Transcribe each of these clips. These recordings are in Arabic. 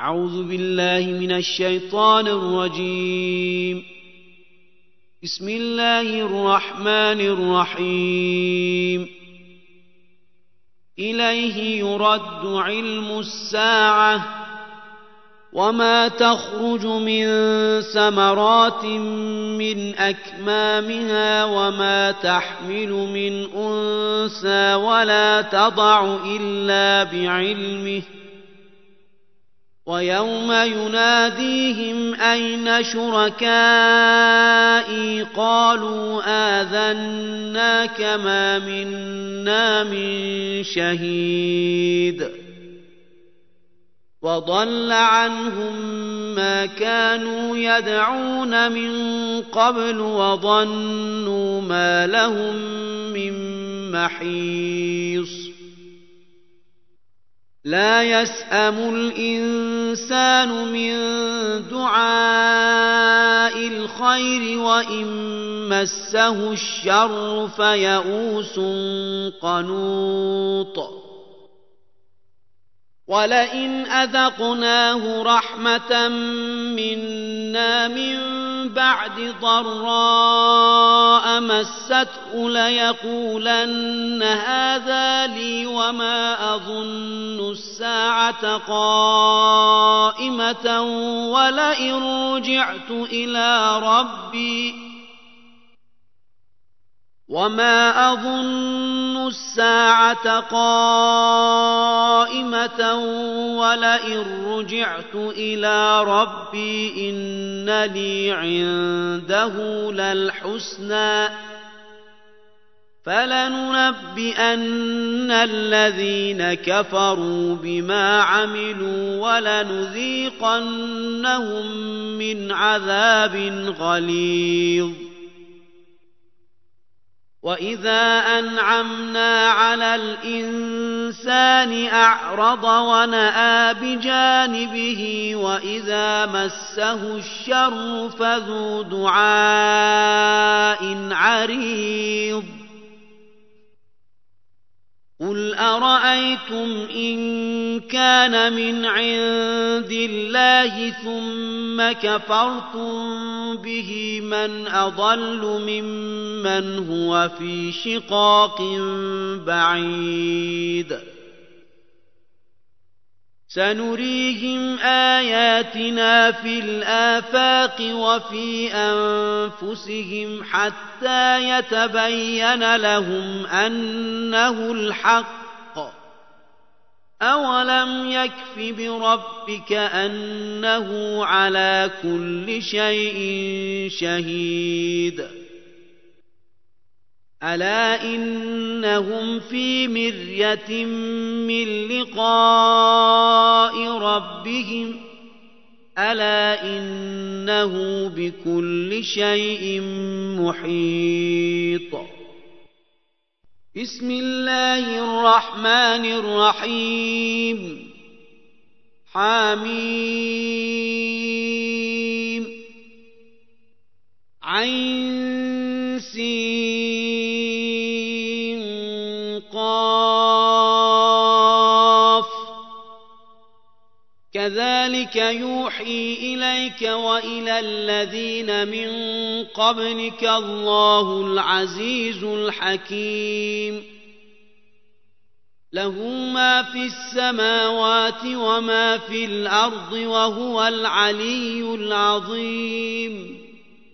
أعوذ بالله من الشيطان الرجيم. بسم الله الرحمن الرحيم. إليه يرد علم الساعة وما تخرج من ثمرات من أكمامها وما تحمل من أنثى ولا تضع إلا بعلمه ويوم يناديهم أين شركائي قالوا آذناك ما منا من شهيد وضل عنهم ما كانوا يدعون من قبل وظنوا ما لهم من محيص. لا يسأم الإنسان من دعاء الخير وإن مسه الشر فيئوس قنوط. ولئن أذقناه رحمة منا من بعد ضراء مسته ليقولن هذا لي وما أظن الساعة قائمة ولئن رجعت إلى ربي إن لي عنده للحسنى فلننبئن الذين كفروا بما عملوا ولنذيقنهم من عذاب غليظ. وإذا أنعمنا على الإنسان أعرض ونأى بجانبه وإذا مسه الشر فذو دعاء عريض. قل أرأيتم إن كان من عند الله ثم كفرتم به من أضل ممن هو في شقاق بعيد. سنريهم آياتنا في الآفاق وفي أنفسهم حتى يتبين لهم أنه الحق. أولم يكف بربك أنه على كل شيء شهيد. ألا إنهم في مرية من لقاء ربهم ألا إنه بكل شيء محيط. بسم الله الرحمن الرحيم. حميم عين سين قاف. كذلك يوحي إليك وإلى الذين من قبلك الله العزيز الحكيم. له ما في السماوات وما في الأرض وهو العلي العظيم.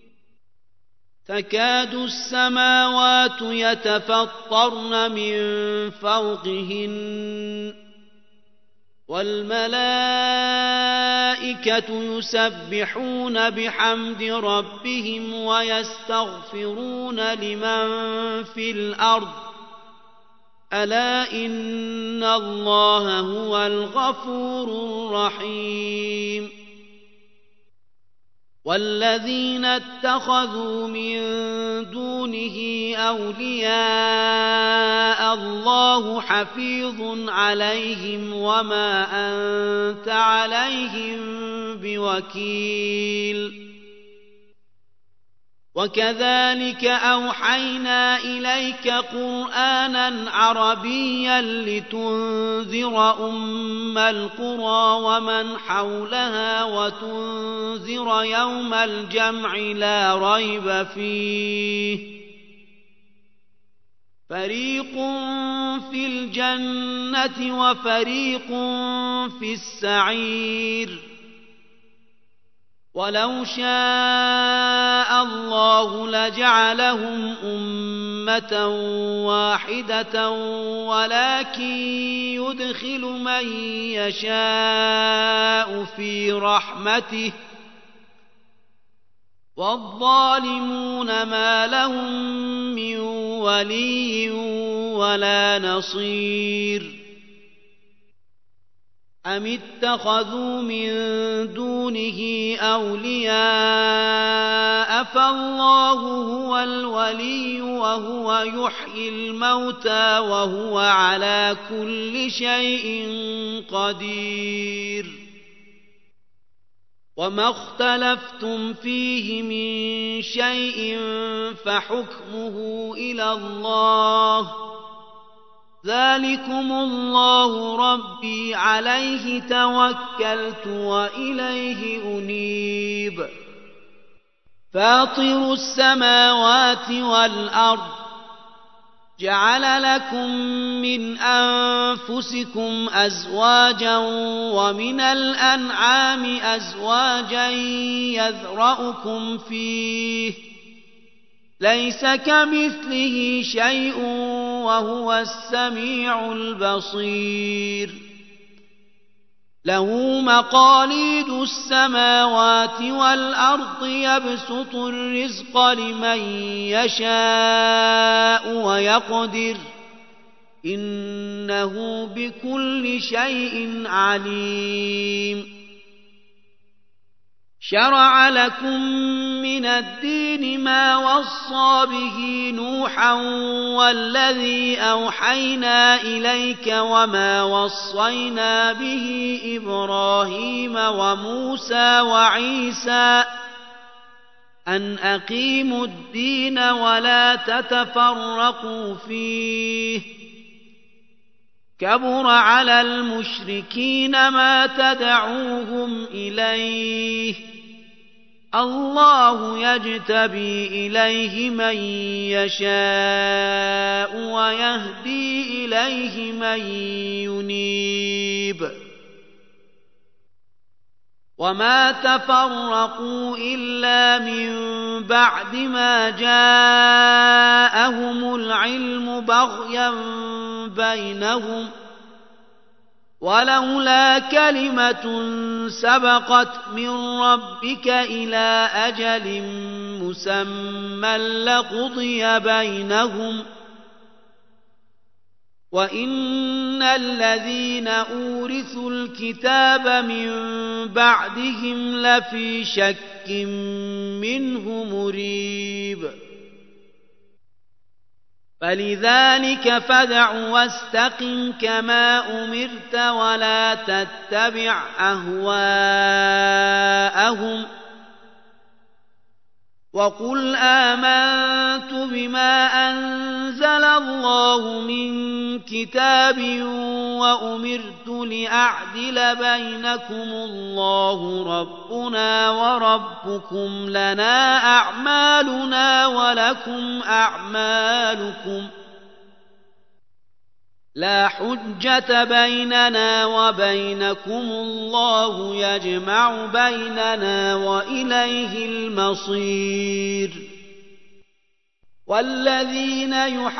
تكاد السماوات يتفطرن من فوقهن والملائكة يسبحون بحمد ربهم ويستغفرون لمن في الأرض ألا إن الله هو الغفور الرحيم. والذين اتخذوا من دونه أولياء الله حفيظ عليهم وما أنت عليهم بوكيل. وكذلك أوحينا إليك قرآنا عربيا لتنذر أم القرى ومن حولها وتنذر يوم الجمع لا ريب فيه فريق في الجنة وفريق في السعير ولو شاء الله لجعلهم أمة واحدة ولكن يدخل من يشاء في رحمته والظالمون ما لهم من ولي ولا نصير أم اتخذوا من دونه أولياء فالله هو الولي وهو يحيي الموتى وهو على كل شيء قدير وما اختلفتم فيه من شيء فحكمه إلى الله ذلكم الله ربي عليه توكلت وإليه أنيب فاطر السماوات والأرض جعل لكم من أنفسكم أزواجا ومن الأنعام أزواجا يذرأكم فيه ليس كمثله شيء وهو السميع البصير له مقاليد السماوات والأرض يبسط الرزق لمن يشاء ويقدر إنه بكل شيء عليم شرع لكم من الدين ما وصى به نوحا والذي أوحينا إليك وما وصينا به إبراهيم وموسى وعيسى أن أقيموا الدين ولا تتفرقوا فيه كبر على المشركين ما تدعوهم إليه الله يجتبي إليه من يشاء ويهدي إليه من ينيب وما تفرقوا إلا من بعد ما جاءهم العلم بغيا بينهم ولولا كلمة سبقت من ربك إلى أجل مسمى لقضي بينهم وإن الذين أورثوا الكتاب من بعدهم لفي شك منه مريب فلذلك فادع واستقم كما أمرت ولا تتبع أهواءهم وقل آمنت بما أنزل الله من كتاب وأمرت لأعدل بينكم الله ربنا وربكم لنا أعمالنا ولكم أعمالكم لا حجة بيننا وبينكم الله يجمع بيننا وإليه المصير والذين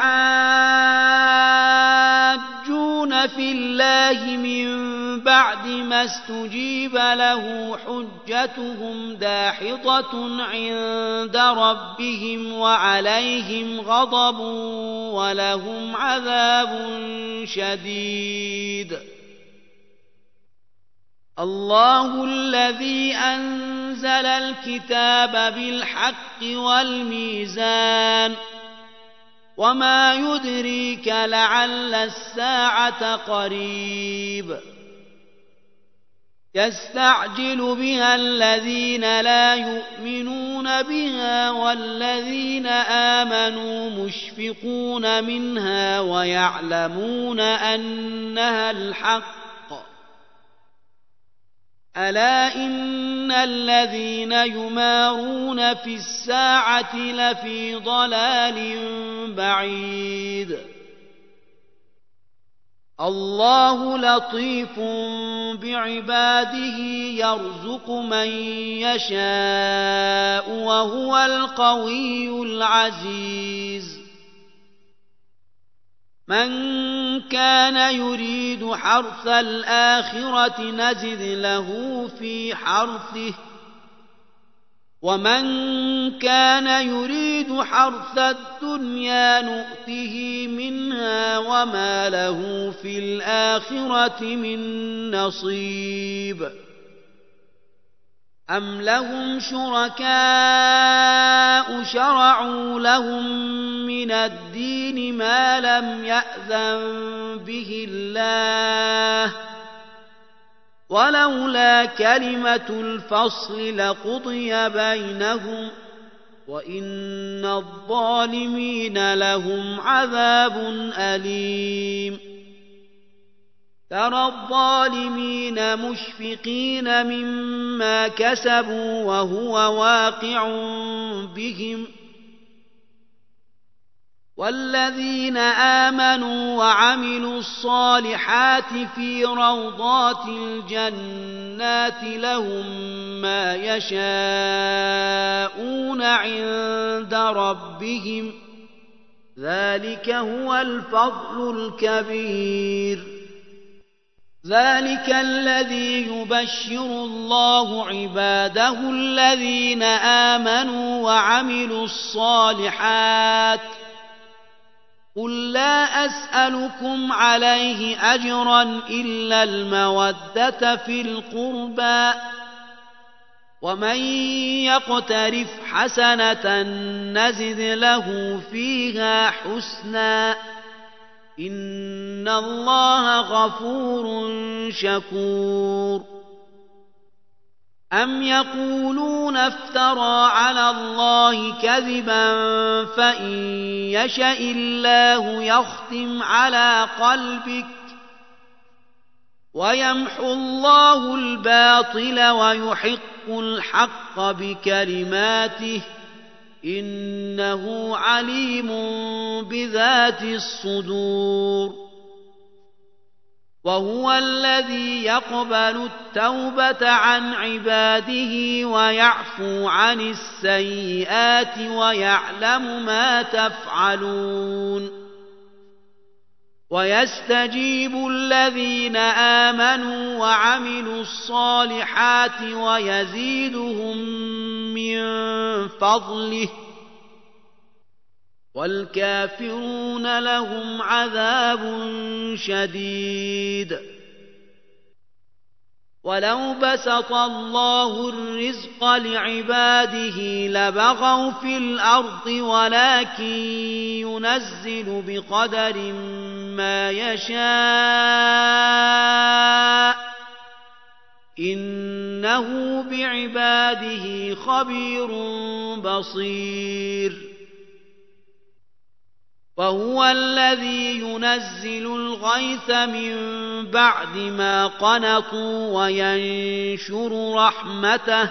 يحاجون في الله من بعد ما استجيب له حجتهم داحضة عند ربهم وعليهم غضب ولهم عذاب شديد الله الذي أنزل الكتاب بالحق والميزان وما يدريك لعل الساعة قريب يستعجل بها الذين لا يؤمنون بها والذين آمنوا مشفقون منها ويعلمون أنها الحق. ألا إن الذين يمارون في الساعة لفي ضلال بعيد. الله لطيف بعباده يرزق من يشاء وهو القوي العزيز. من كان يريد حرث الآخرة نزد له في حرثه ومن كان يريد حرث الدنيا نؤته منها وما له في الآخرة من نصيب. أم لهم شركاء شرعوا لهم من الدين ما لم يأذن به الله ولولا كلمة الفصل لقضي بينهم وإن الظالمين لهم عذاب أليم. ترى الظالمين مشفقين مما كسبوا وهو واقع بهم والذين آمنوا وعملوا الصالحات في روضات الجنات لهم ما يشاءون عند ربهم ذلك هو الفضل الكبير. ذلك الذي يبشر الله عباده الذين آمنوا وعملوا الصالحات قل لا أسألكم عليه أجرا إلا المودة في القربى ومن يقترف حسنة نزد له فيها حسنا إن الله غفور شكور. أم يقولون افترى على الله كذبا فإن يشأ الله يختم على قلبك ويمحو الله الباطل ويحق الحق بكلماته إنه عليم بذات الصدور. وهو الذي يقبل التوبة عن عباده ويعفو عن السيئات ويعلم ما تفعلون. ويستجيب الذين آمنوا وعملوا الصالحات ويزيدهم من فضله والكافرون لهم عذاب شديد. ولو بسط الله الرزق لعباده لبغوا في الأرض ولكن ينزل بقدر ما يشاء إنه بعباده خبير بصير. وهو الذي ينزل الغيث من بعد ما قنطوا وينشر رحمته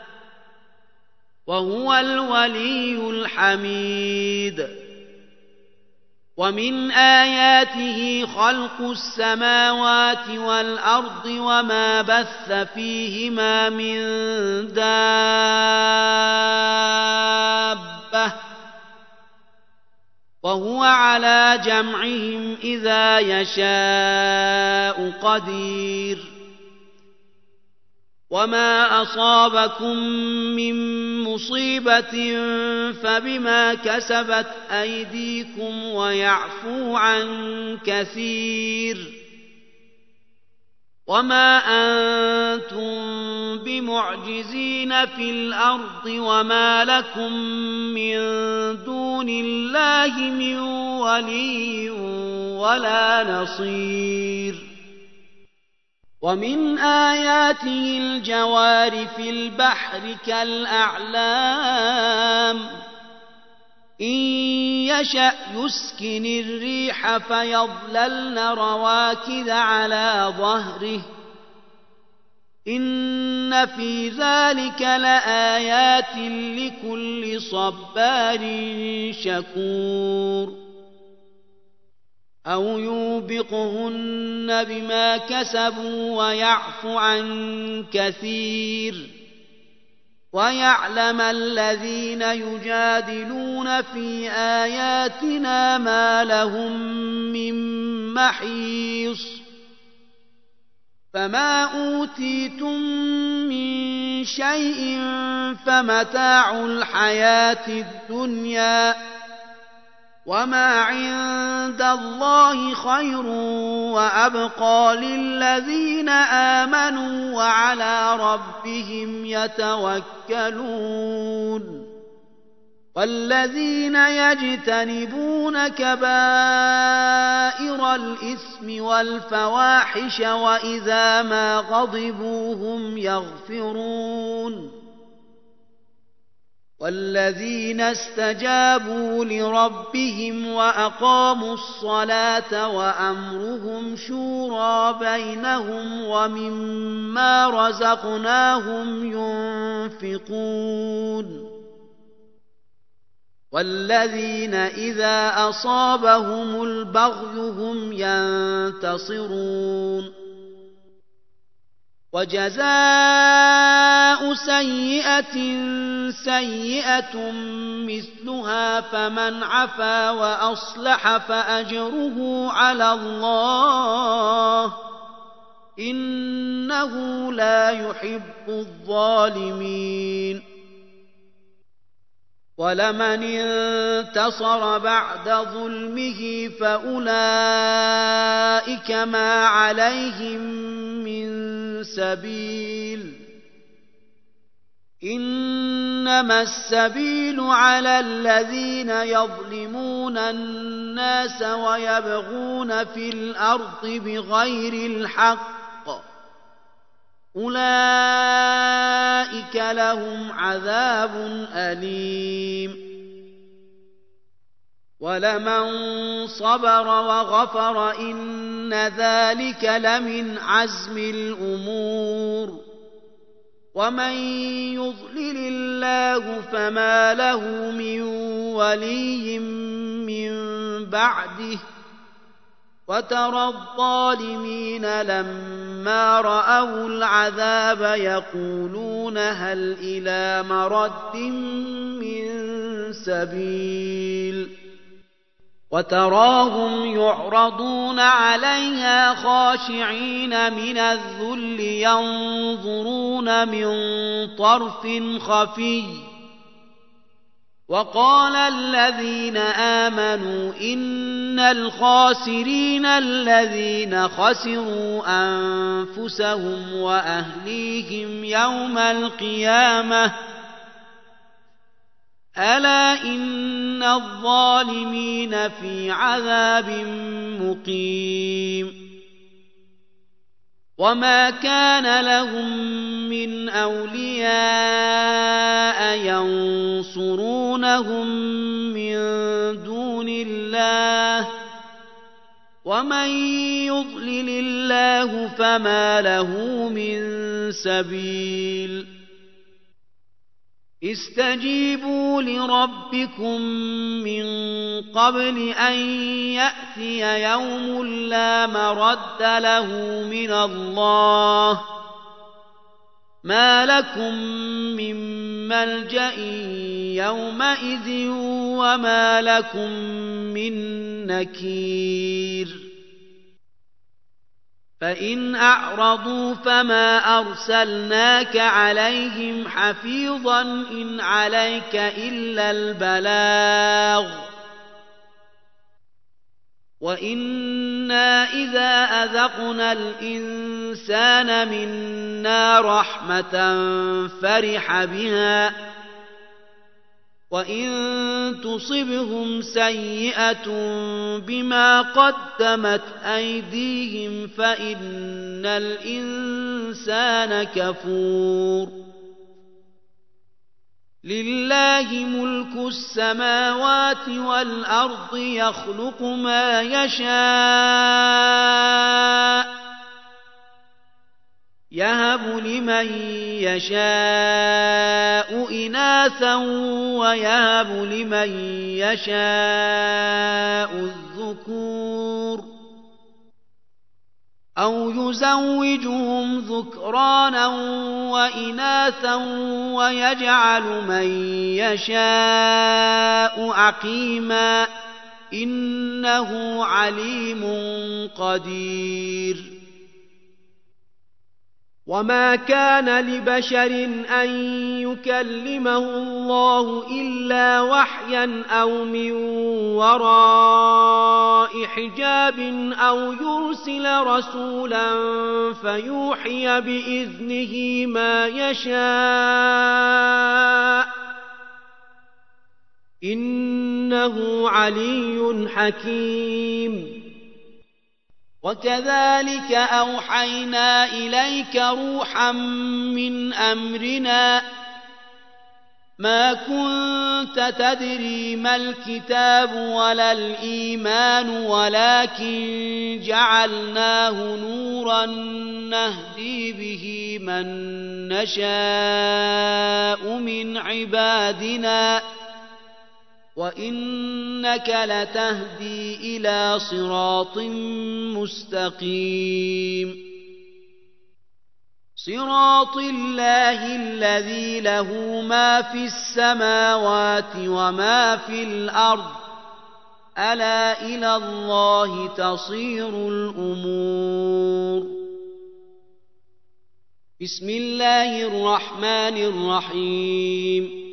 وهو الولي الحميد. ومن آياته خلق السماوات والأرض وما بث فيهما من دابة وهو على جمعهم إذا يشاء قدير. وما أصابكم من مصيبة فبما كسبت أيديكم ويعفو عن كثير. وما أنتم بمعجزين في الأرض وما لكم من دون الله من ولي ولا نصير. ومن آياته الجوار في البحر كالأعلام إن يشأ يسكن الريح فيظللن رواكد على ظهره إن في ذلك لآيات لكل صبار شكور أو يوبقهن بما كسبوا ويعفو عن كثير ويعلم الذين يجادلون في آياتنا ما لهم من محيص فما أوتيتم من شيء فمتاع الحياة الدنيا وما عند الله خير وأبقى للذين آمنوا وعلى ربهم يتوكلون والذين يجتنبون كبائر الإثم والفواحش وإذا ما غضبوا هم يغفرون والذين استجابوا لربهم وأقاموا الصلاة وأمرهم شورى بينهم ومما رزقناهم ينفقون والذين إذا أصابهم البغي هم ينتصرون وجزاء سيئة سيئة مثلها فمن عفا وأصلح فأجره على الله إنه لا يحب الظالمين ولمن انتصر بعد ظلمه فأولئك ما عليهم من سبيل إنما السبيل على الذين يظلمون الناس ويبغون في الأرض بغير الحق أولئك لهم عذاب أليم ولمن صبر وغفر إن ذلك لمن عزم الأمور ومن يضلل الله فما له من ولي من بعده وترى الظالمين لما رأوا العذاب يقولون هل إلى مرد من سبيل وتراهم يعرضون عليها خاشعين من الذل ينظرون من طرف خفي وقال الذين آمنوا إن الخاسرين الذين خسروا أنفسهم وأهليهم يوم القيامة ألا إن الظالمين في عذاب مقيم وما كان لهم من أولياء ينصرونهم من دون الله ومن يضلل الله فما له من سبيل استجيبوا لربكم من قبل أن يأتي يوم لا مرد له من الله ما لكم من ملجأ يومئذ وما لكم من نكير فإن أعرضوا فما أرسلناك عليهم حفيظا إن عليك إلا البلاغ وإنا إذا أذقنا الإنسان منا رحمة فرح بها وإذا مسه الشر جزوعا إلا من رحم ربك وهو الغفور الرحيم. وإذا أذقنا الإنسان منا رحمة فرح بها وإذا مسه الشر جزوعا إلا من رحم ربك وهو الغفور الرحيم. وإذا أذقنا الإنسان منا رحمة فرح بها وإن تصبهم سيئة بما قدمت أيديهم فإن الإنسان كفور لله ملك السماوات والأرض يخلق ما يشاء يهب لمن يشاء إناثا ويهب لمن يشاء الذكور أو يزوجهم ذكرانا وإناثا ويجعل من يشاء عقيما إنه عليم قدير وما كان لبشر أن يكلمه الله إلا وحيا أو من وراء حجاب أو يرسل رسولا فيوحي بإذنه ما يشاء إنه علي حكيم وكذلك أوحينا إليك روحا من أمرنا ما كنت تدري ما الكتاب ولا الإيمان ولكن جعلناه نورا نهدي به من نشاء من عبادنا وإنك لتهدي إلى صراط مستقيم صراط الله الذي له ما في السماوات وما في الأرض ألا إلى الله تصير الأمور بسم الله الرحمن الرحيم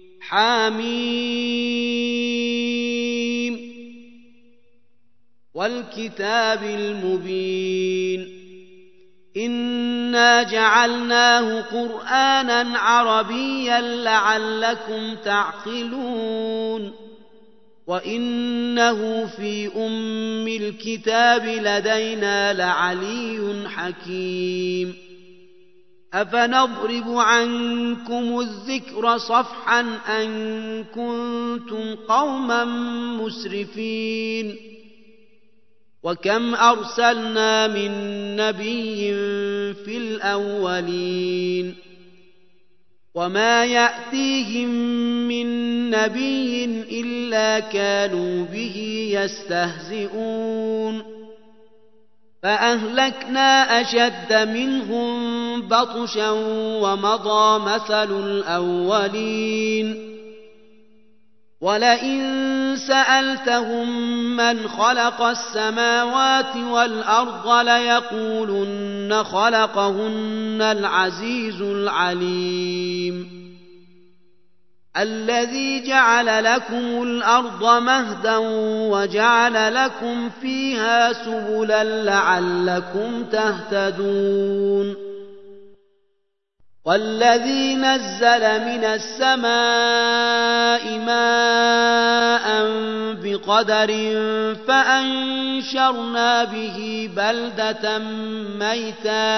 حميم والكتاب المبين إنا جعلناه قرآنا عربيا لعلكم تعقلون وإنه في أم الكتاب لدينا لعلي حكيم أفنضرب عنكم الذكر صفحا أن كنتم قوما مسرفين وكم أرسلنا من نبي في الأولين وما يأتيهم من نبي إلا كانوا به يستهزئون فأهلكنا أشد منهم بطشا ومضى مثل الأولين ولئن سألتهم من خلق السماوات والأرض ليقولن خلقهن العزيز العليم الذي جعل لكم الأرض مهدا وجعل لكم فيها سبلا لعلكم تهتدون والذي نزل من السماء ماء بقدر فأنشرنا به بلدة ميتا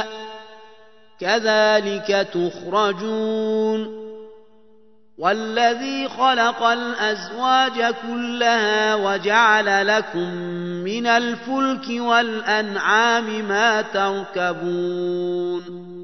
كذلك تخرجون والذي خلق الأزواج كلها وجعل لكم من الفلك والأنعام ما تركبون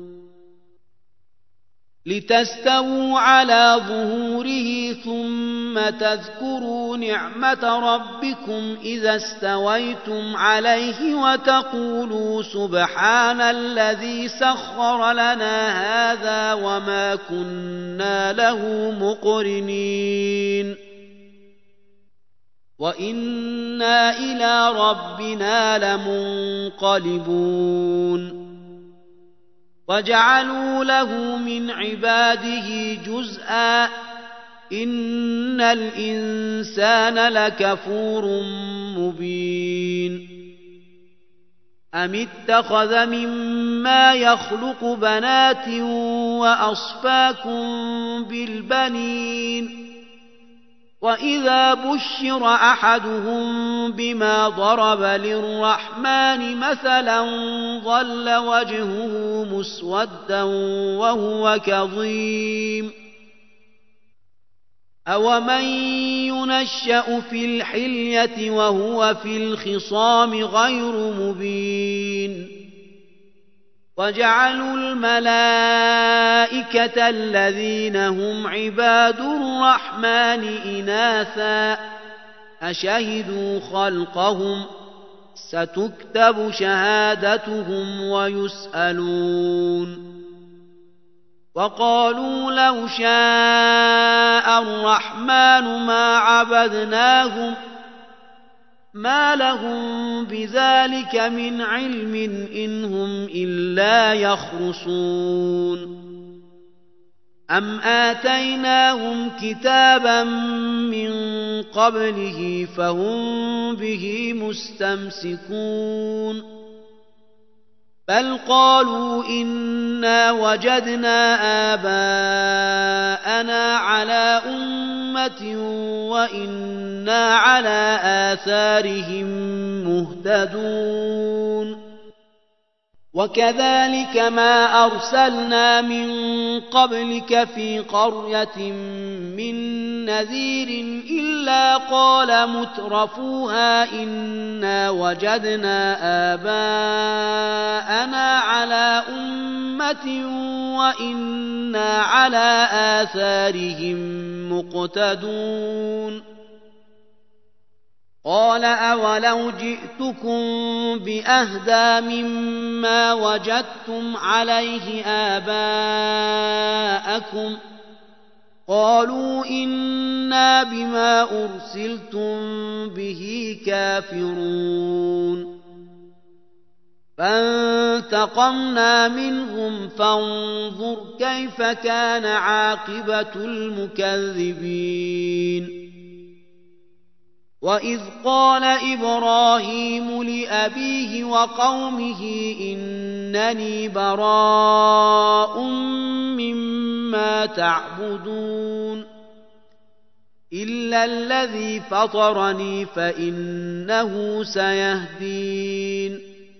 لتستووا على ظهوره ثم تذكروا نعمة ربكم إذا استويتم عليه وتقولوا سبحان الذي سخر لنا هذا وما كنا له مقرنين وإنا إلى ربنا لمنقلبون وجعلوا له من عباده جزءا إن الإنسان لكفور مبين أم اتخذ مما يخلق بنات وأصفاكم بالبنين وإذا بشر أحدهم بما ضرب للرحمن مثلا ظل وجهه مسودا وهو كظيم أومن ينشأ في الحلية وهو في الخصام غير مبين وجعلوا الملائكة الذين هم عباد الرحمن إناثا أشهدوا خلقهم ستكتب شهادتهم ويسألون وقالوا لو شاء الرحمن ما عبدناهم ما لهم بذلك من علم إن هم إلا يخرصون أم آتيناهم كتابا من قبله فهم به مستمسكون بل قالوا إنا وجدنا آباءنا على أمة وإنا على آثارهم مهتدون وكذلك ما أرسلنا من قبلك في قرية من نذير إلا قال مترفوها إنا وجدنا آباءنا على أمة وإنا على آثارهم مقتدون قال أولو جئتكم بأهدى مما وجدتم عليه آباءكم قالوا إنا بما أرسلتم به كافرون فانتقمنا منهم فانظر كيف كان عاقبة المكذبين وإذ قال إبراهيم لأبيه وقومه إنني براء مما تعبدون إلا الذي فطرني فإنه سيهدين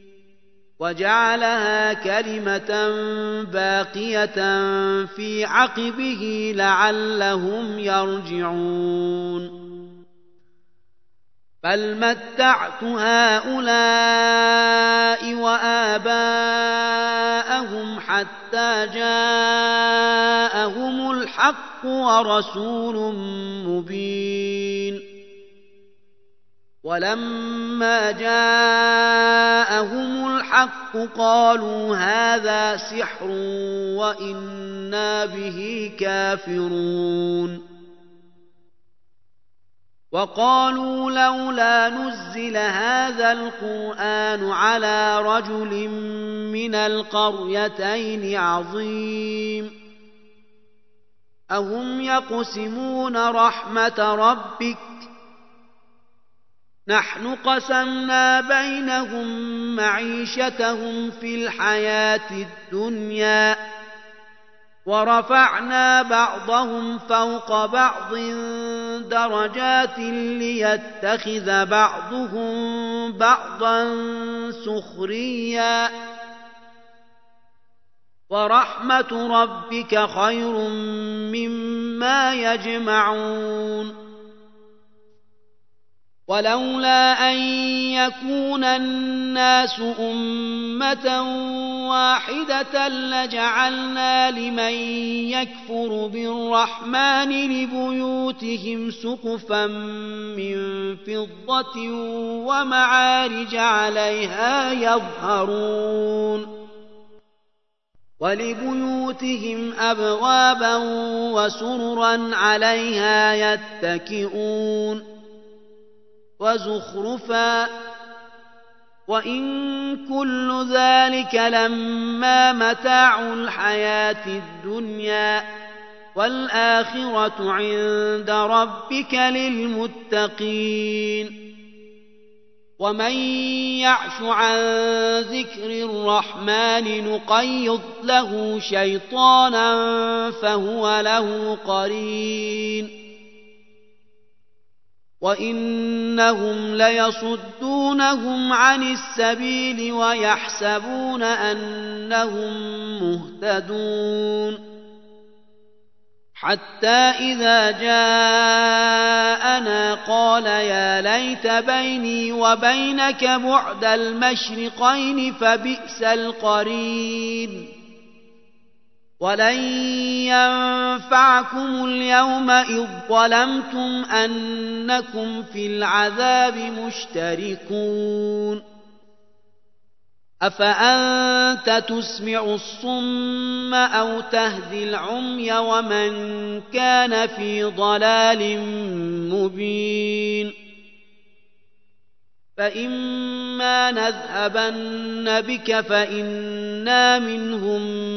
وجعلها كلمة باقية في عقبه لعلهم يرجعون بل متعت هؤلاء وآباءهم حتى جاءهم الحق ورسول مبين ولما جاءهم الحق قالوا هذا سحر وإنا به كافرون وقالوا لولا نزل هذا القرآن على رجل من القريتين عظيم أهم يقسمون رحمة ربك نحن قسمنا بينهم معيشتهم في الحياة الدنيا ورفعنا بعضهم فوق بعض درجات ليتخذ بعضهم بعضا سخريا ورحمة ربك خير مما يجمعون ولولا أن يكون الناس أمة واحدة لجعلنا لمن يكفر بالرحمن لبيوتهم سقفا من فضة ومعارج عليها يظهرون ولبيوتهم أبوابا وسررا عليها يتكئون وزخرفا وإن كل ذلك لما متاع الحياة الدنيا والآخرة عند ربك للمتقين ومن يعش عن ذكر الرحمن نقيض له شيطانا فهو له قرين وإنهم ليصدونهم عن السبيل ويحسبون أنهم مهتدون حتى إذا جاءنا قال يا ليت بيني وبينك بعد المشرقين فبئس القرين ولن ينفعكم اليوم إذ ظلمتم أنكم في العذاب مشتركون أفأنت تسمع الصم أو تهدي العمي ومن كان في ضلال مبين فإما نذهبن بك فإنا منهم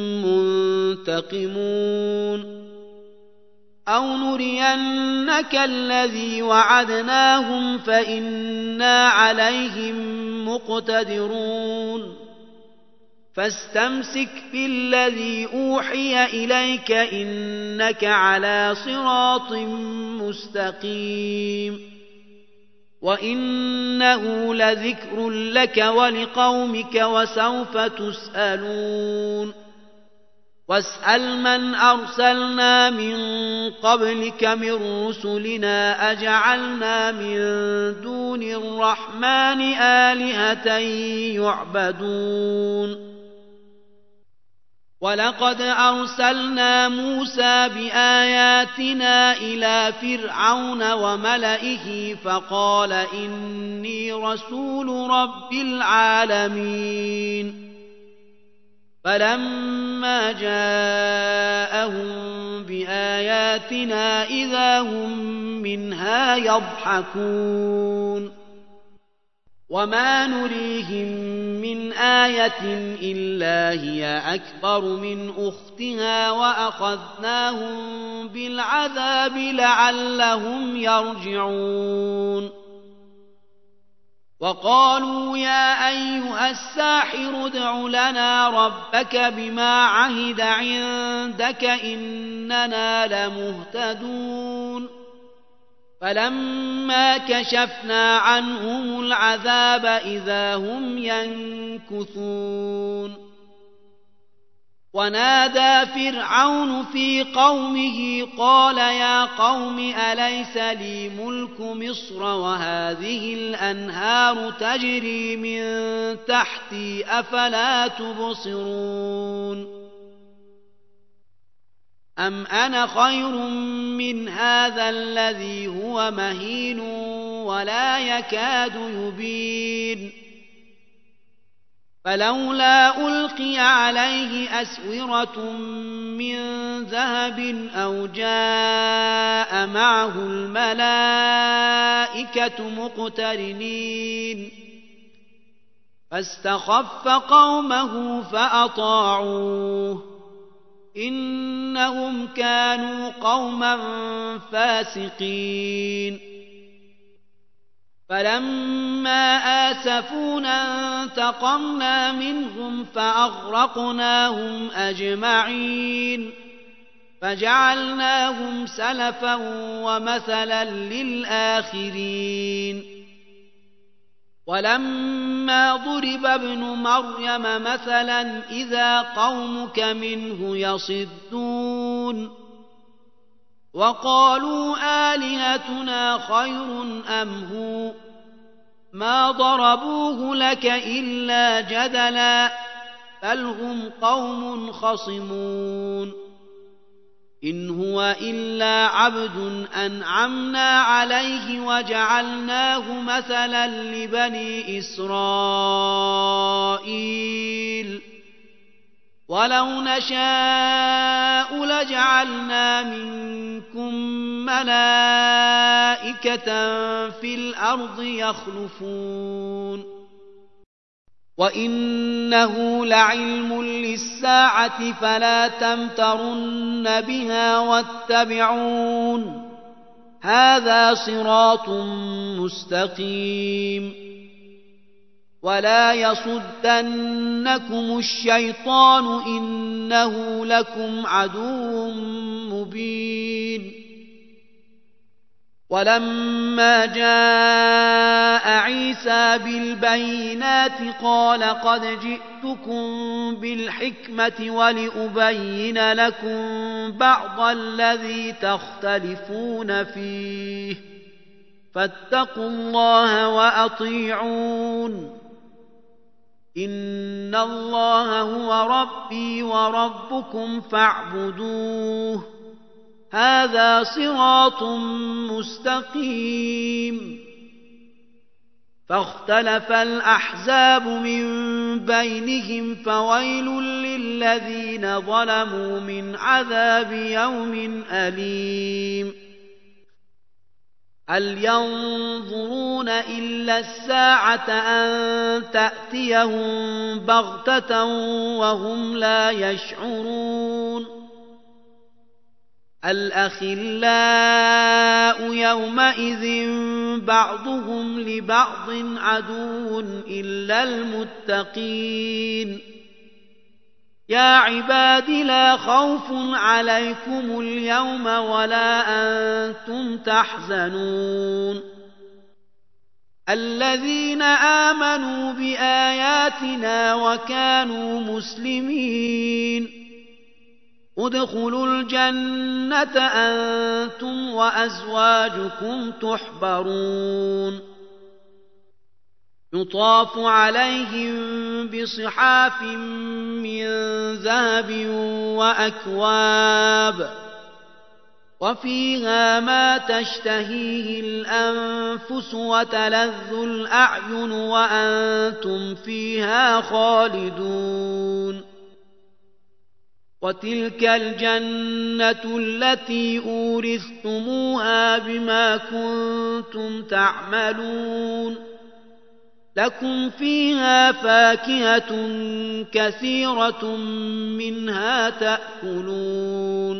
منتقمون أو نرينك الذي وعدناهم فإنا عليهم مقتدرون فاستمسك بالذي أوحي إليك إنك على صراط مستقيم وإنه لذكر لك ولقومك وسوف تسألون واسأل من أرسلنا من قبلك من رسلنا أجعلنا من دون الرحمن آلهة يعبدون ولقد أرسلنا موسى بآياتنا إلى فرعون وملئه فقال إني رسول رب العالمين فلما جاءهم بآياتنا إذا هم منها يضحكون وما نريهم من آية إلا هي أكبر من أختها وأخذناهم بالعذاب لعلهم يرجعون وقالوا يا أيها الساحر ادع لنا ربك بما عهد عندك إننا لمهتدون فلما كشفنا عنهم العذاب إذا هم ينكثون ونادى فرعون في قومه قال يا قوم أليس لي ملك مصر وهذه الأنهار تجري من تحتي أفلا تبصرون أم أنا خير من هذا الذي هو مهين ولا يكاد يبين فلولا ألقي عليه أسورة من ذهب أو جاء معه الملائكة مقترنين فاستخف قومه فأطاعوه إنهم كانوا قوما فاسقين فلما آسفونا انتقمنا منهم فأغرقناهم أجمعين فجعلناهم سلفا ومثلا للآخرين ولما ضرب ابن مريم مثلا إذا قومك منه يصدون وقالوا آلهتنا خير أم هو ما ضربوه لك إلا جدلا بل هم قوم خصمون إن هو إلا عبد أنعمنا عليه وجعلناه مثلا لبني إسرائيل ولو نشاء لجعلنا منكم ملائكة في الأرض يخلفون وإنه لعلم للساعة فلا تمترن بها واتبعون هذا صراط مستقيم ولا يصدنكم الشيطان إنه لكم عدو مبين ولما جاء عيسى بالبينات قال قد جئتكم بالحكمة ولأبين لكم بعض الذي تختلفون فيه فاتقوا الله وأطيعون إن الله هو ربي وربكم فاعبدوه هذا صراط مستقيم فاختلف الأحزاب من بينهم فويل للذين ظلموا من عذاب يوم أليم هل ينظرون إلا الساعة أن تأتيهم بغتة وهم لا يشعرون الأخلاء يومئذ بعضهم لبعض عدو إلا المتقين يا عباد لا خوف عليكم اليوم ولا أنتم تحزنون الذين آمنوا بآياتنا وكانوا مسلمين ادخلوا الجنة أنتم وأزواجكم تحبرون يطاف عليهم بصحاف من ذهب وأكواب وفيها ما تشتهيه الأنفس وتلذ الأعين وأنتم فيها خالدون وتلك الجنة التي أورثتموها بما كنتم تعملون لكم فيها فاكهة كثيرة منها تأكلون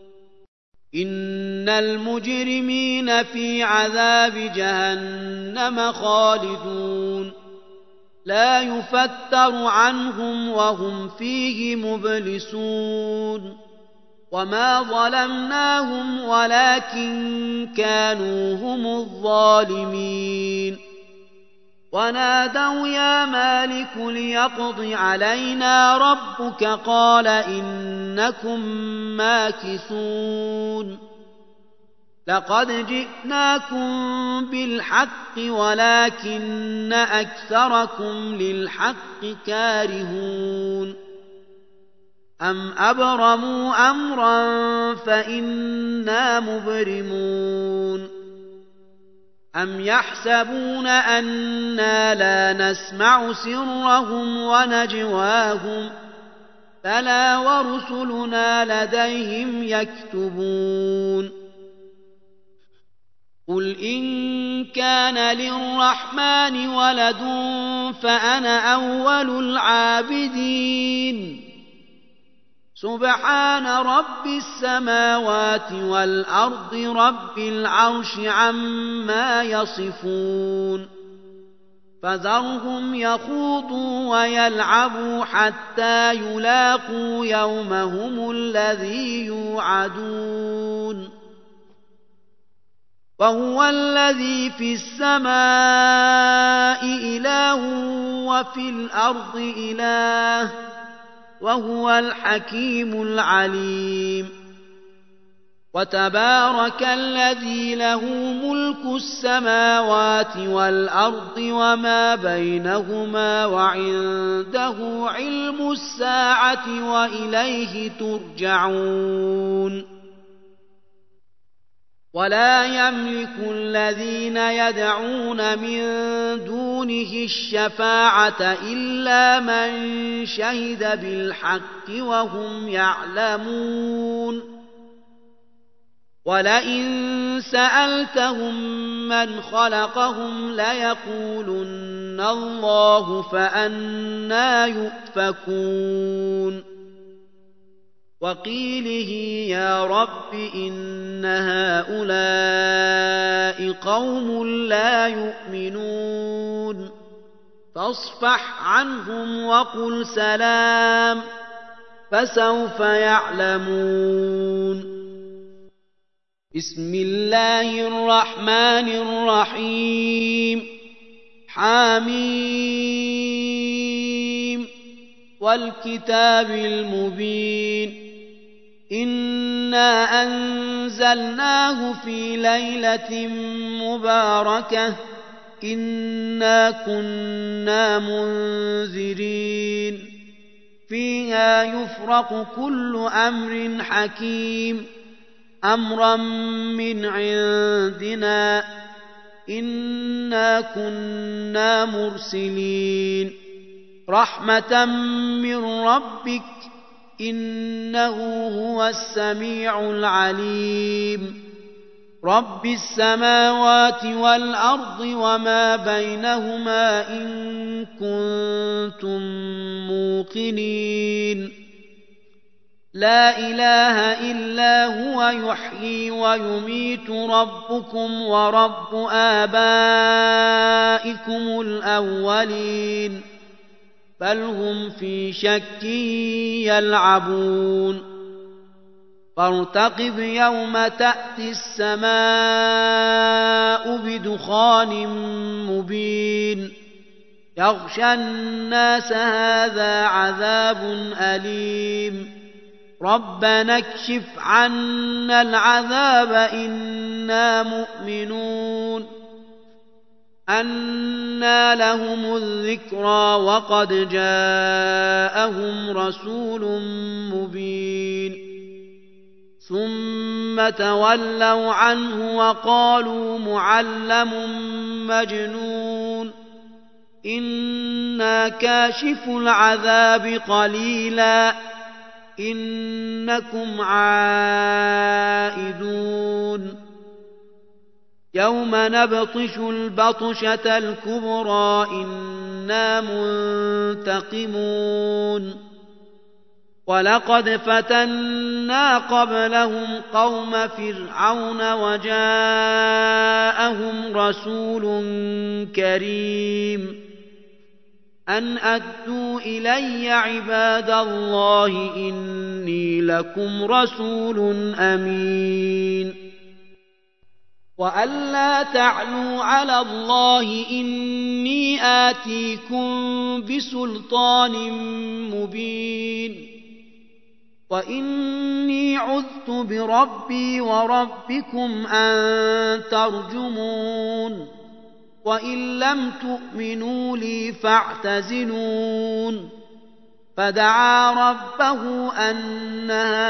إن المجرمين في عذاب جهنم خالدون لا يفتر عنهم وهم فيه مبلسون وما ظلمناهم ولكن كانوا هم الظالمين ونادوا يا مالك ليقض علينا ربك قال إنكم ماكثون لقد جئناكم بالحق ولكن أكثركم للحق كارهون أم أبرموا أمرا فإنا مبرمون أم يحسبون أنا لا نسمع سرهم ونجواهم بلى ورسلنا لديهم يكتبون قل إن كان للرحمن ولد فأنا أول العابدين سبحان رب السماوات والأرض رب العرش عما يصفون فذرهم يخوضوا ويلعبوا حتى يلاقوا يومهم الذي يوعدون وهو الذي في السماء إله وفي الأرض إله وهو الحكيم العليم وتبارك الذي له ملك السماوات والأرض وما بينهما وعنده علم الساعة وإليه ترجعون ولا يملك الذين يدعون من دونه الشفاعة إلا من شهد بالحق وهم يعلمون ولئن سألتهم من خلقهم ليقولن الله فأنى يؤفكون وقيله يا رب إن هؤلاء قوم لا يؤمنون فاصفح عنهم وقل سلام فسوف يعلمون بسم الله الرحمن الرحيم حميم والكتاب المبين إنا أنزلناه في ليلة مباركة إنا كنا منذرين فيها يفرق كل أمر حكيم أمرا من عندنا إنا كنا مرسلين رحمة من ربك إنه هو السميع العليم رب السماوات والأرض وما بينهما إن كنتم موقنين لا إله إلا هو يحيي ويميت ربكم ورب آبائكم الأولين بل هم في شك يلعبون فارتقب يوم تأتي السماء بدخان مبين يغشى الناس هذا عذاب أليم ربنا اكشف عنا العذاب إنا مؤمنون أنى لهم الذكرى وقد جاءهم رسول مبين ثم تولوا عنه وقالوا معلم مجنون إنا كاشف العذاب قليلا إنكم عائدون يوم نبطش البطشة الكبرى إنا منتقمون ولقد فتنا قبلهم قوم فرعون وجاءهم رسول كريم أن أدوا إلي عباد الله إني لكم رسول أمين وأن لا تعلوا على الله إني آتيكم بسلطان مبين وإني عذت بربي وربكم أن ترجمون وإن لم تؤمنوا لي فاعتزلون فدعا ربه أن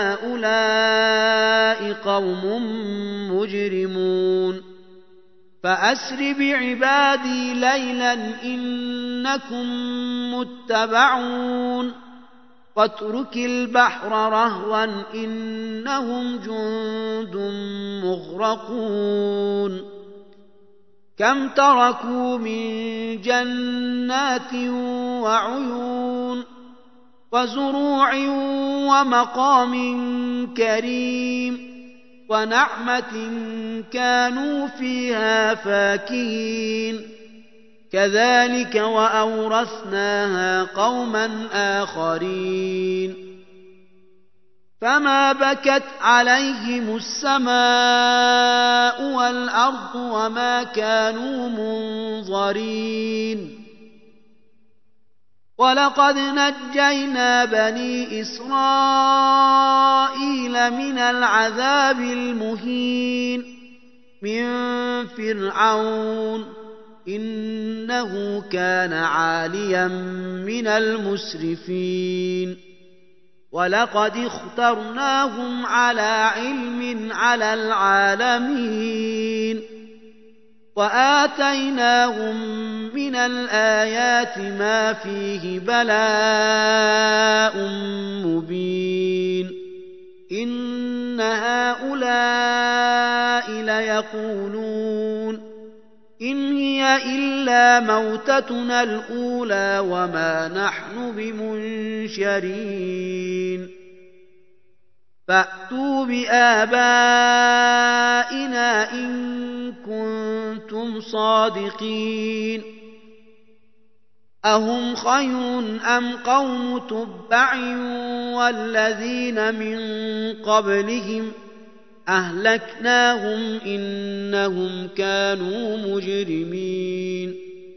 هؤلاء قوم مجرمون فأسر بعبادي ليلا إنكم متبعون واترك البحر رهوا إنهم جند مغرقون كم تركوا من جنات وعيون وزروع ومقام كريم ونعمة كانوا فيها فاكهين كذلك وأورثناها قوما آخرين فما بكت عليهم السماء والأرض وما كانوا منظرين ولقد نجينا بني إسرائيل من العذاب المهين من فرعون إنه كان عاليا من المسرفين ولقد اخترناهم على علم على العالمين وآتيناهم من الآيات ما فيه بلاء مبين إن هؤلاء ليقولون إن هي إلا موتتنا الأولى وما نحن بمنشرين فأتوا بآبائنا إن كنتم صادقين أهم خير أم قوم تبع والذين من قبلهم أهلكناهم إنهم كانوا مجرمين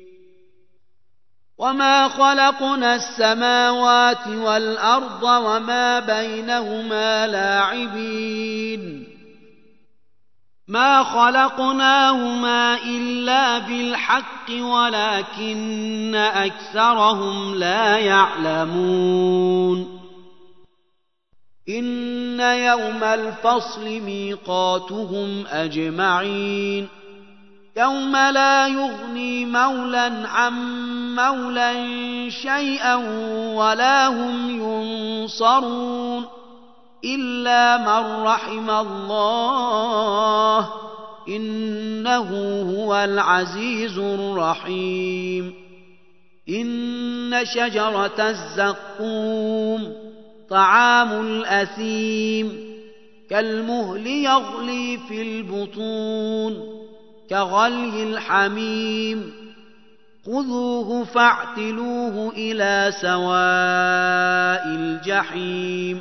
وما خلقنا السماوات والأرض وما بينهما لاعبين ما خلقناهما إلا بالحق ولكن أكثرهم لا يعلمون إن يوم الفصل ميقاتهم أجمعين يوم لا يغني مولى عن مولى شيئا ولا هم ينصرون إلا من رحم الله إنه هو العزيز الرحيم إن شجرة الزقوم طعام الأثيم كالمهل يغلي في البطون كغلي الحميم خذوه فاعتلوه إلى سواء الجحيم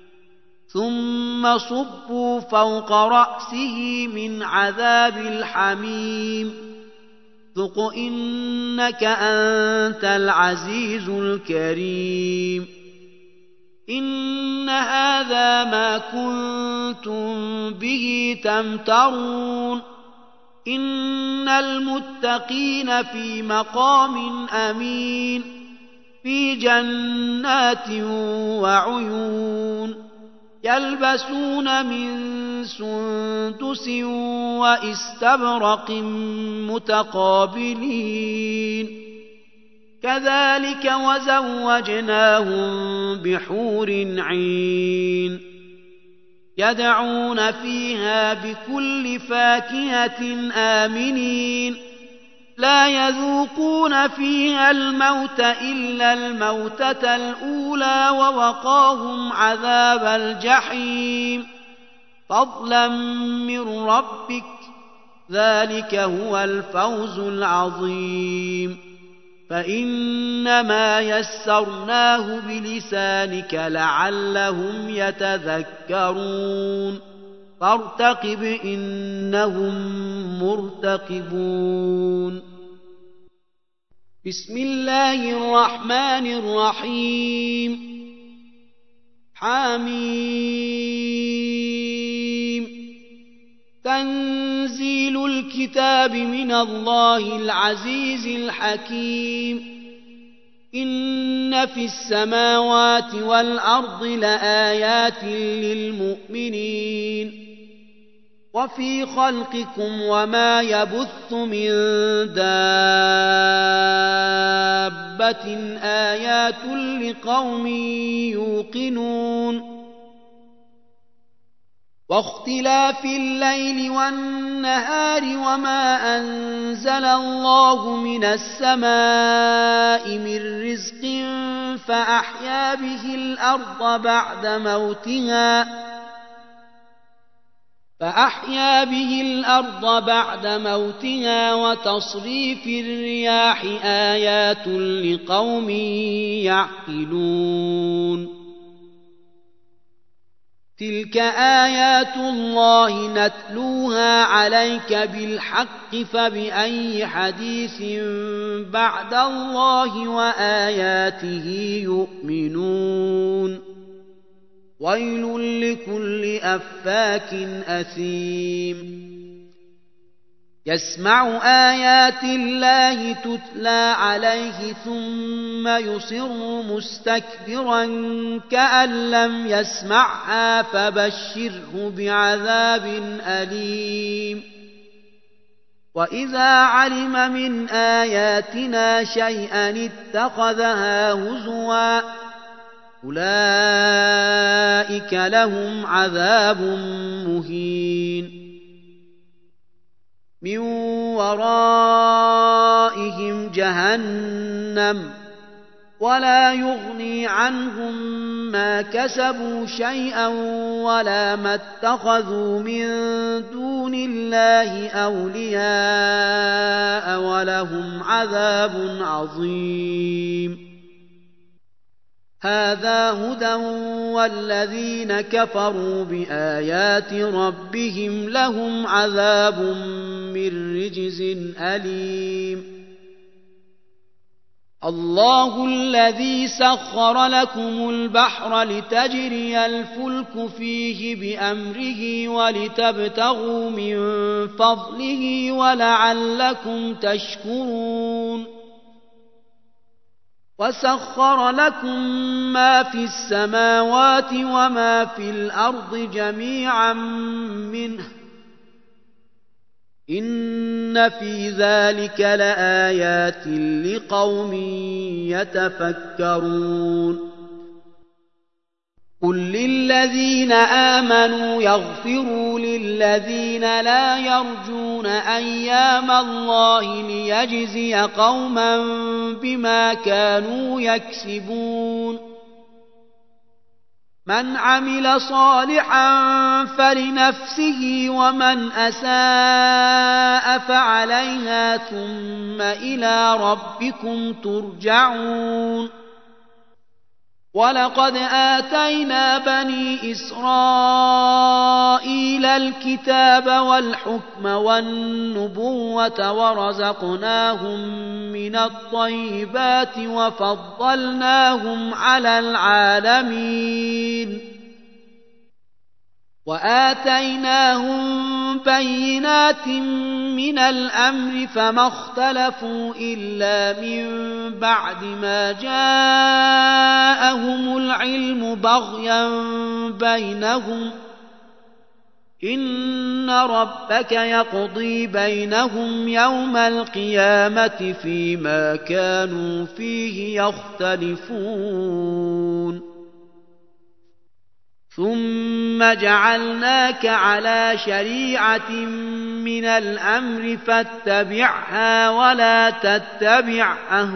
ثم صبوا فوق رأسه من عذاب الحميم ذق إنك أنت العزيز الكريم إن هذا ما كنتم به تمترون إن المتقين في مقام أمين في جنات وعيون يلبسون من سندس وإستبرق متقابلين كذلك وزوجناهم بحور عين يدعون فيها بكل فاكهة آمنين لا يذوقون فيها الموت إلا الموتة الأولى ووقاهم عذاب الجحيم فضلا من ربك ذلك هو الفوز العظيم فإنما يسرناه بلسانك لعلهم يتذكرون فارتقب إنهم مرتقبون بسم الله الرحمن الرحيم حميم تنزيل الكتاب من الله العزيز الحكيم إن في السماوات والأرض لآيات للمؤمنين وفي خلقكم وما يبث من دابة آيات لقوم يوقنون واختلاف الليل والنهار وما أنزل الله من السماء من رزق فأحيا به الأرض بعد موتها وتصريف الرياح آيات لقوم يعقلون تلك آيات الله نتلوها عليك بالحق فبأي حديث بعد الله وآياته يؤمنون ويل لكل أفاك أثيم يسمع آيات الله تتلى عليه ثم يصر مستكبرا كأن لم يسمعها فبشره بعذاب أليم وإذا علم من آياتنا شيئا اتخذها هزوا أولئك لهم عذاب مهين من ورائهم جهنم ولا يغني عنهم ما كسبوا شيئا ولا ما اتخذوا من دون الله أولياء ولهم عذاب عظيم هذا هدى والذين كفروا بآيات ربهم لهم عذاب من رجز أليم الله الذي سخر لكم البحر لتجري الفلك فيه بأمره ولتبتغوا من فضله ولعلكم تشكرون وسخر لكم ما في السماوات وما في الأرض جميعا منه إن في ذلك لآيات لقوم يتفكرون قل للذين آمنوا يغفروا للذين لا يرجون أيام الله ليجزي قوما بما كانوا يكسبون من عمل صالحا فلنفسه ومن أساء فعليها ثم إلى ربكم ترجعون ولقد آتينا بني إسرائيل الكتاب والحكم والنبوة ورزقناهم من الطيبات وفضلناهم على العالمين وآتيناهم بينات من الأمر فما اختلفوا إلا من بعد ما جاءهم العلم بغيا بينهم إن ربك يقضي بينهم يوم القيامة فيما كانوا فيه يختلفون ثم جعلناك على شريعة من الأمر فاتبعها ولا تتبع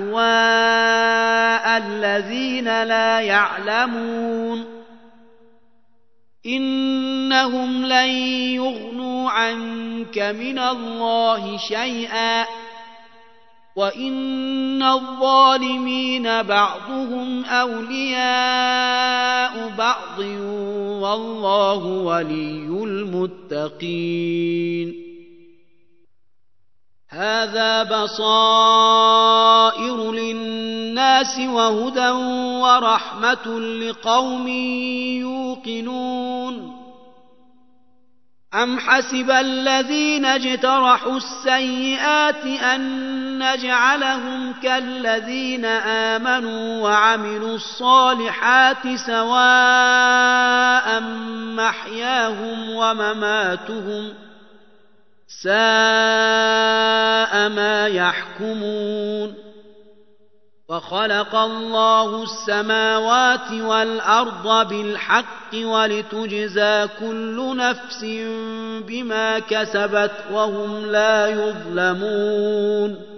أهواء الذين لا يعلمون إنهم لن يغنوا عنك من الله شيئا وإن الظالمين بعضهم أولياء بعض والله ولي المتقين هذا بصائر للناس وهدى ورحمة لقوم يوقنون أم حسب الذين اجترحوا السيئات أن نجعلهم كالذين آمنوا وعملوا الصالحات سواء محياهم ومماتهم ساء ما يحكمون وخلق الله السماوات والأرض بالحق ولتجزى كل نفس بما كسبت وهم لا يظلمون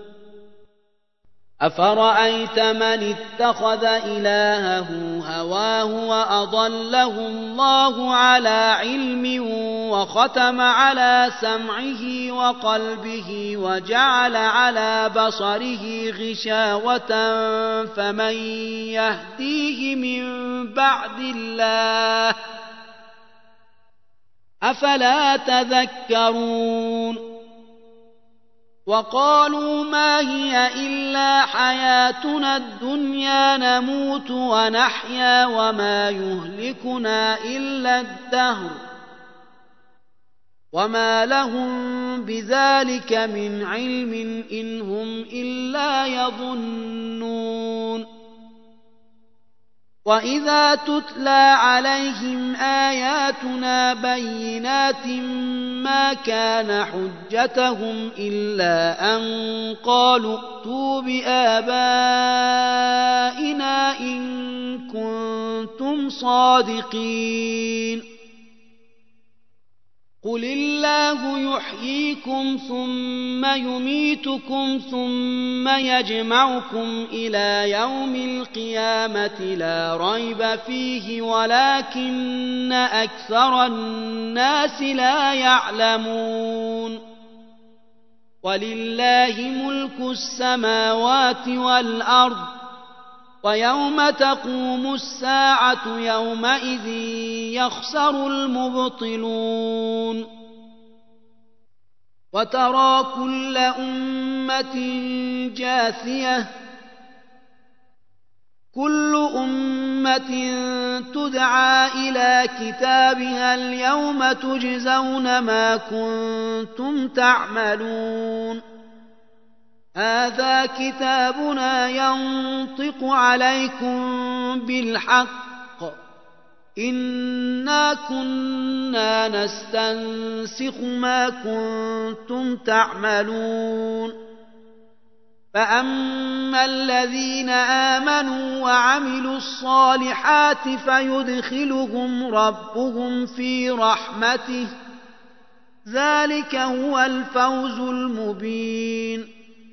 أفرأيت من اتخذ إلهه هواه وأضله الله على علم وختم على سمعه وقلبه وجعل على بصره غشاوة فمن يهديه من بعد الله أفلا تذكرون وقالوا ما هي إلا حياتنا الدنيا نموت ونحيا وما يهلكنا إلا الدهر وما لهم بذلك من علم إن هم إلا يظنون وإذا تتلى عليهم آياتنا بينات ما كان حجتهم إلا أن قالوا ائتوا بآبائنا إن كنتم صادقين قل الله يحييكم ثم يميتكم ثم يجمعكم إلى يوم القيامة لا ريب فيه ولكن أكثر الناس لا يعلمون ولله ملك السماوات والأرض ويوم تقوم الساعة يومئذ يخسر المبطلون وترى كل أمة جاثية كل أمة تدعى إلى كتابها اليوم تجزون ما كنتم تعملون هذا كتابنا ينطق عليكم بالحق إنا كنا نستنسخ ما كنتم تعملون فأما الذين آمنوا وعملوا الصالحات فيدخلهم ربهم في رحمته ذلك هو الفوز المبين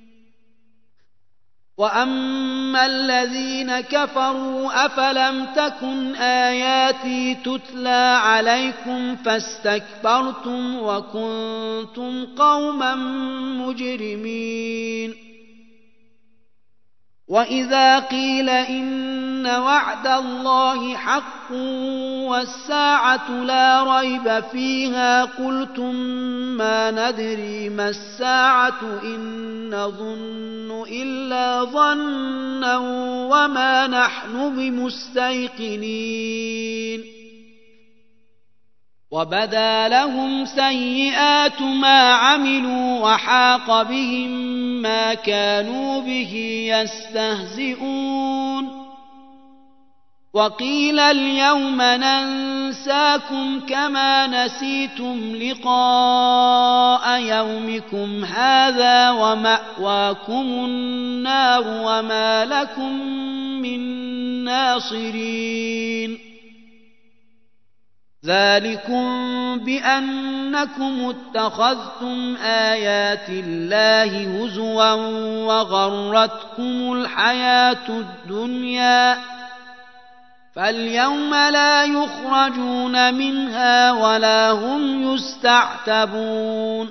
وأما الذين كفروا أفلم تكن آياتي تتلى عليكم فاستكبرتم وكنتم قوما مجرمين وإذا قيل إن وعد الله حق والساعة لا ريب فيها قلتم ما ندري ما الساعة إن نظن إلا ظنا وما نحن بمستيقنين وبدا لهم سيئات ما عملوا وحاق بهم ما كانوا به يستهزئون وقيل اليوم ننساكم كما نسيتم لقاء يومكم هذا ومأواكم النار وما لكم من ناصرين ذلكم بأنكم اتخذتم آيات الله هزوا وغرتكم الحياة الدنيا فاليوم لا يخرجون منها ولا هم يستعتبون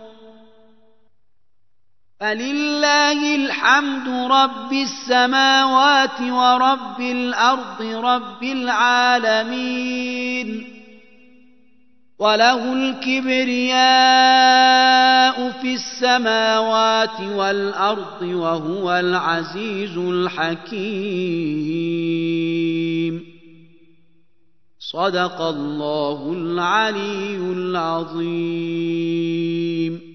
فلله الحمد رب السماوات ورب الأرض رب العالمين وله الكبرياء في السماوات والأرض وهو العزيز الحكيم صدق الله العلي العظيم